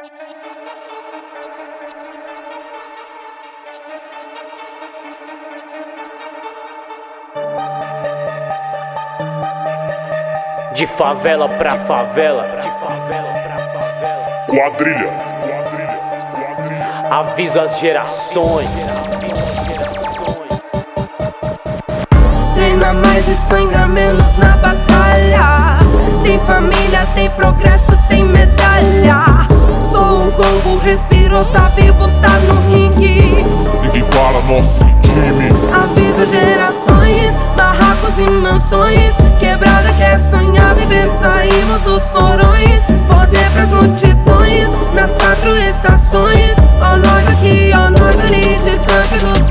De favela pra favela, de favela pra favela. Quadrilha. Aviso às gerações. Treina mais e sangra menos na batalha. Tem família, tem progresso, tem medalha. Sou o gongo, respiro, tá vivo, tá no ringue. Ninguém para nosso time. Aviso gerações, barracos e mansões. Quebrada quer sonhar, viver, saímos dos porões. Poder pras multidões, nas 4 estações. Ó nós aqui, ó nós ali, distante dos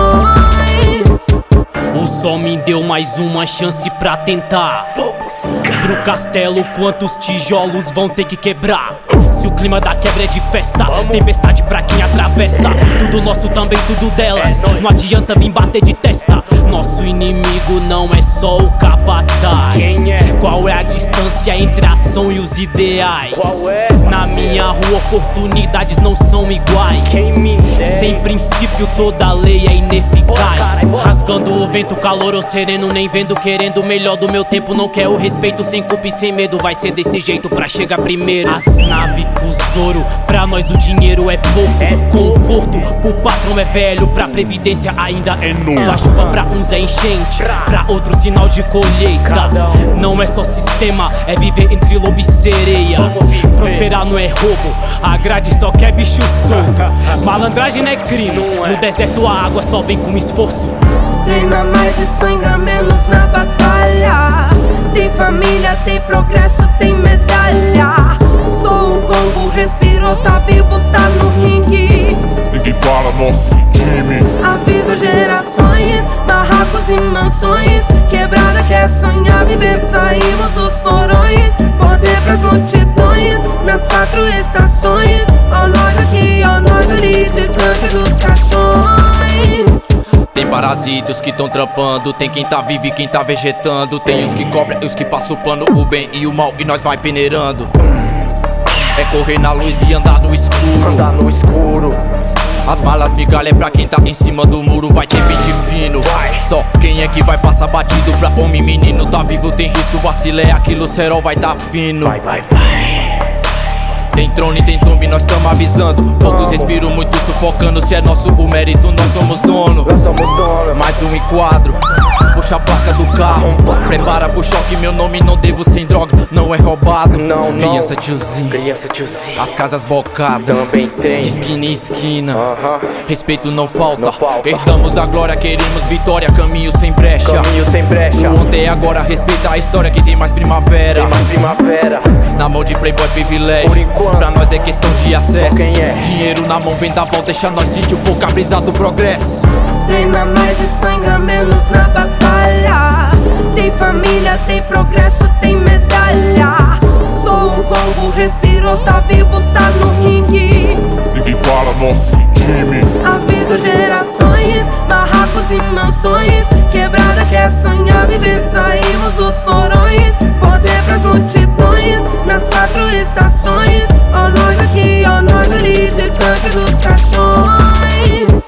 caixões. O sol me deu mais uma chance pra tentar. Pro castelo, quantos tijolos vão ter que quebrar? Se o clima da quebra é de festa, tempestade pra quem atravessa. Tudo nosso também, tudo delas. Não adianta vir bater de testa. Nosso inimigo não é só o capataz. Quem é? Qual é a distância entre a ação e os ideais? Qual é? Na minha rua, oportunidades não são iguais. Quem me dera. Sem princípio, toda lei é ineficaz. Rasgando o vento, calor ou sereno, nem vendo, querendo o melhor do meu tempo. Não quer o respeito, sem culpa e sem medo. Vai ser desse jeito pra chegar primeiro. As naves, os ouro, pra nós o dinheiro é pouco. Conforto, pro patrão é velho, pra previdência ainda é novo. A chuva pra uns é enchente, pra outros sinal de colheita. Não é só sistema, é viver entre lobo e sereia. Prosperar não é roubo, a grade só quer bicho solto. Malandragem não é crime, no deserto a água só vem com esforço. Treina mais e sangra menos na batalha. Tem família, tem progresso, tem medalha. Sou o gongo, respiro, tá vivo, tá no ringue. Ninguém para nosso time. Aviso gerações, barracos e mansões. Quebrada quer sonhar, viver, saímos dos porões. Poder pras multidões, nas 4 estações. Ó nós aqui, ó nós ali, distante dos caixões. Tem parasitas que tão trampando, tem quem tá vivo e quem tá vegetando. Tem os que cobram e os que passam o pano, o bem e o mal, e nós vai peneirando. É correr na luz e andar no escuro. Andar no escuro. As malas migalha é pra quem tá em cima do muro, vai ter pente fino. Só quem é que vai passar batido pra homem, menino tá vivo, tem risco, vacila é aquilo, o cerol vai tá fino. Vai. Tem trono e tem tombe, nós tamo avisando. Poucos respiram, muito sufocando. Se é nosso o mérito, nós somos dono. Nós somos donos. Mais um enquadro, puxa a placa do carro. Prepara pro choque, meu nome não devo sem droga. Não é roubado, Não. criança tiozinho. Criança tiozinho. As casas bocadas, Também tem. de esquina em esquina. Aham. Respeito não falta. Não falta. Herdamos a glória, queremos vitória. Caminho sem brecha. Caminho sem brecha. O ontem é agora, respeita a história que tem mais primavera. Tem mais primavera. Na mão de playboy privilégio, Por enquanto. pra nós é questão de acesso. Só quem é. Dinheiro na mão, vem da volta, deixa nós sentir um pouco a brisa do progresso. Treina mais e sangra menos na batalha. Tem família, tem progresso, tem medalha. Sou o gongo, respiro, tá vivo, tá no ringue. Ninguém para nosso time. Aviso gerações, barracos e mansões. Quebrada quer sonhar, viver, saímos dos porões. Poder pras multidões, nas 4 estações. Ó nós aqui, ó nós ali, distante dos caixões.